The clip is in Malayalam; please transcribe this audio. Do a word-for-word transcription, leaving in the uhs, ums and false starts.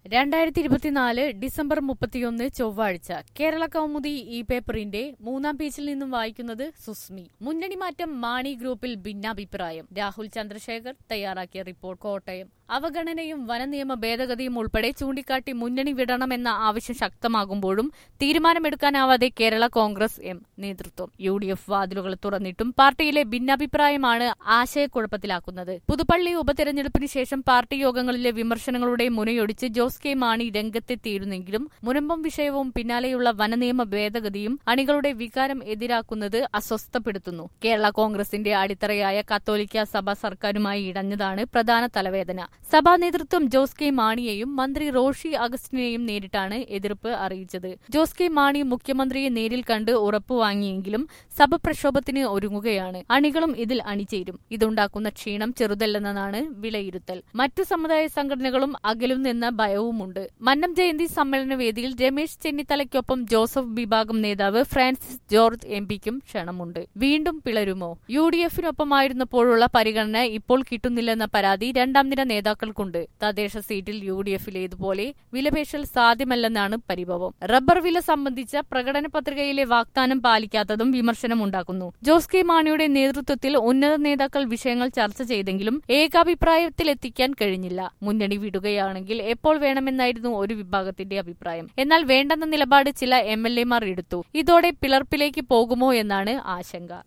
രണ്ടായിരത്തി ഇരുപത്തിനാല് ഡിസംബർ മുപ്പത്തിയൊന്ന് ചൊവ്വാഴ്ച കേരള കൗമുദി ഈ പേപ്പറിന്റെ മൂന്നാം പേജിൽ നിന്നും വായിക്കുന്നത് സുസ്മി. മുന്നണി മാറ്റം മാണി ഗ്രൂപ്പിൽ ഭിന്നാഭിപ്രായം. രാഹുൽ ചന്ദ്രശേഖർ തയ്യാറാക്കിയ റിപ്പോർട്ട്. കോട്ടയം. അവഗണനയും വനനിയമ ഭേദഗതിയും ഉൾപ്പെടെ ചൂണ്ടിക്കാട്ടി മുന്നണി വിടണമെന്ന ആവശ്യം ശക്തമാകുമ്പോഴും തീരുമാനമെടുക്കാനാവാതെ കേരള കോൺഗ്രസ് എം നേതൃത്വം. യു ഡി എഫ് വാതിലുകൾ തുറന്നിട്ടും പാർട്ടിയിലെ ഭിന്നാഭിപ്രായമാണ് ആശയക്കുഴപ്പത്തിലാക്കുന്നത്. പുതുപ്പള്ളി ഉപതെരഞ്ഞെടുപ്പിന് ശേഷം പാർട്ടി യോഗങ്ങളിലെ വിമർശനങ്ങളുടെ മുനയൊടിച്ച് ജോസ് കെ മാണി രംഗത്തെത്തിയിരുന്നെങ്കിലും മുനമ്പം വിഷയവും പിന്നാലെയുള്ള വനനിയമ ഭേദഗതിയും അണികളുടെ വികാരം എതിരാക്കുന്നത് അസ്വസ്ഥപ്പെടുത്തുന്നു. കേരള കോൺഗ്രസിന്റെ അടിത്തറയായ കത്തോലിക്ക സഭ സർക്കാരുമായി ഇടഞ്ഞതാണ് പ്രധാന തലവേദന. സഭാ നേതൃത്വം ജോസ് കെ മാണിയെയും മന്ത്രി റോഷി അഗസ്റ്റിനെയും നേരിട്ടാണ് എതിർപ്പ് അറിയിച്ചത്. ജോസ് കെ മാണി മുഖ്യമന്ത്രിയെ നേരിൽ കണ്ട് ഉറപ്പുവാങ്ങിയെങ്കിലും സഭ പ്രക്ഷോഭത്തിന് ഒരുങ്ങുകയാണ്. അണികളും ഇതിൽ അണിചേരും. ഇതുണ്ടാക്കുന്ന ക്ഷീണം ചെറുതല്ലെന്നാണ് വിലയിരുത്തൽ. മറ്റു സമുദായ സംഘടനകളും അകലുന്നെന്ന ഭയവുമുണ്ട്. മന്നം ജയന്തി സമ്മേളന വേദിയിൽ രമേശ് ചെന്നിത്തലയ്ക്കൊപ്പം ജോസഫ് വിഭാഗം നേതാവ് ഫ്രാൻസിസ് ജോർജ് എം പിക്കും ക്ഷണമുണ്ട്. വീണ്ടും പിളരുമോ? യു ഡി എഫിനൊപ്പമായിരുന്നപ്പോഴുള്ള പരിഗണന ഇപ്പോൾ കിട്ടുന്നില്ലെന്ന പരാതി രണ്ടാം നിര നേതാക്കൾക്കുണ്ട്. തദ്ദേശ സീറ്റിൽ യു ഡി എഫിലേതുപോലെ വിലപേശൽ സാധ്യമല്ലെന്നാണ് പരിഭവം. റബ്ബർ വില സംബന്ധിച്ച പ്രകടന പത്രികയിലെ വാഗ്ദാനം പാലിക്കാത്തതും വിമർശനമുണ്ടാക്കുന്നു. ജോസ് കെ മാണിയുടെ നേതൃത്വത്തിൽ ഉന്നത നേതാക്കൾ വിഷയങ്ങൾ ചർച്ച ചെയ്തെങ്കിലും ഏകാഭിപ്രായത്തിലെത്തിക്കാൻ കഴിഞ്ഞില്ല. മുന്നണി വിടുകയാണെങ്കിൽ എപ്പോൾ വേണമെന്നായിരുന്നു ഒരു വിഭാഗത്തിന്റെ അഭിപ്രായം. എന്നാൽ വേണ്ടെന്ന നിലപാട് ചില എം എൽ എമാർ എടുത്തു. ഇതോടെ പിളർപ്പിലേക്ക് പോകുമോ എന്നാണ് ആശങ്ക.